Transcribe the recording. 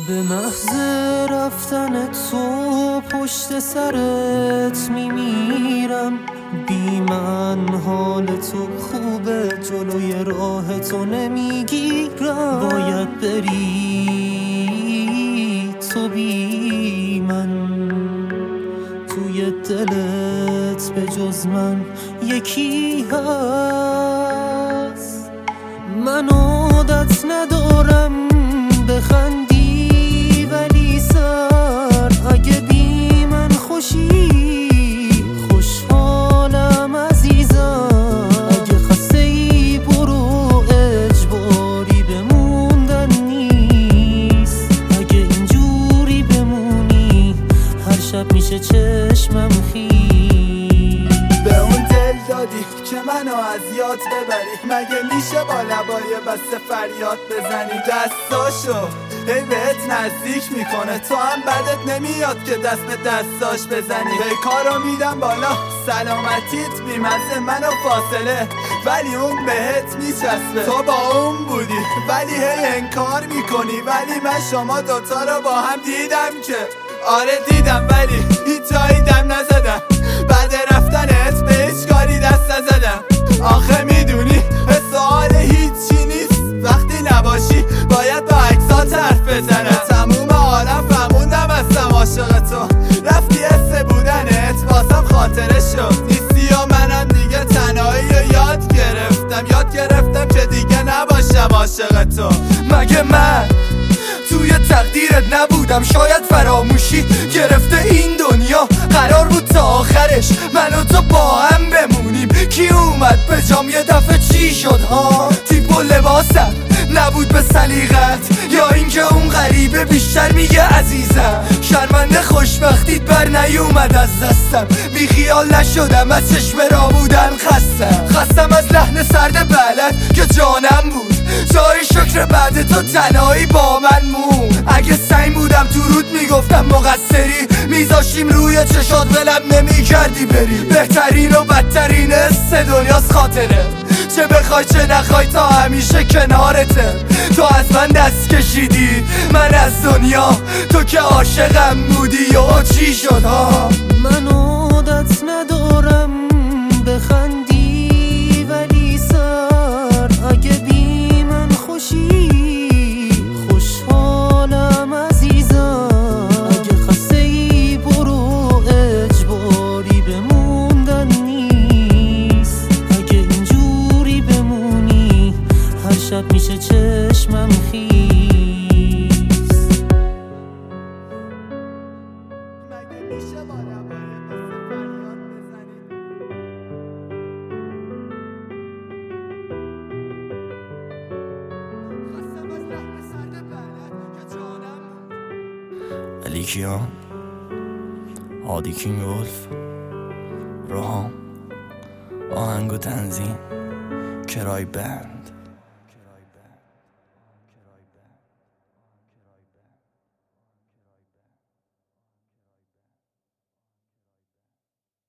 به محض رفتن تو پشت سرت میمیرم. بی من حال تو خوبه، جلوی راه تو نمیگیرم. باید بری تو بی من، توی دلت به جز من یکی هست. من عادت ندارم بخندی ولی سر اگه بی من خوشی خوشحالم عزیزم. اگه خسته ای برو، اجباری بموندن نیست. اگه اینجوری بمونی هر شب میشه چشمم خیس. به اون دل دادی که منو از یاد ببری، مگه میشه با لبای بسته فریاد بزنی؟ دستاشو هی بهت نزدیک میکنه، تو هم بدت نمیاد که دست به دستاش بزنی. هی کارو میدم بالا، سلامتیت بیمزه منو فاصله، ولی اون بهت میچسبه. تو با اون بودی ولی هی انکار میکنی، ولی من شما دوتا رو با هم دیدم که آره دیدم، ولی هیچ جایی دم نزدم. بعد رفتنت به هیچ کاری دست نزدم. آخه میدونی سوال هیچی نیست، وقتی نباشی باید با عکسات حرف بزنم. تموم عالم فهموندم هستم عاشق تو، رفتی حس بودنت واسم خاطره شد. نیستی و منم دیگه تنهایی رو یاد گرفتم که دیگه نباشم عاشق تو. مگه من توی تقدیرت نبودم؟ شاید فراموشی گرفته این دنیا، قرار بود تا آخرش من و تو با هم بمونیم. کی اومد به جام یه دفعه چی شد ها؟ تیپ و لباسم نبود به سلیقت، یا اینکه اون غریبه بیشتر میگه عزیزم؟ شرمنده خوشبختیت بر نیومد از دستم، بی خیال نشدم از چشم را بودن خستم از لحن سرد بلد که جانم بود. جای شکر بعد تو تنهایی با من مون. اگه سعی بودم تو رود میگفتم مقصری، میذاشیم روی چشات ولم نمیکردی بری. بهترین و بدترین حس دنیاست خاطره، چه بخوای چه نخوای تا همیشه کنارته. تو از من دست کشیدی من از دنیا، تو که عاشقم بودی و چی شد ها؟ من عادت ندارم بخندی ولی سر اگه بی من خوشی خوشحالم عزیزم. اگه خسته ای برو، اجباری بموندن نیست. اگه اینجوری بمونی هر شب میشه چشمم خیس. مگه میشه با لبای بسته فریاد بزنی؟ خستم از لحن سرد بلد که جانم بود. الیکیان، هادی کینگ ولف، روحام، آهنگ و تنظیم کرای بند.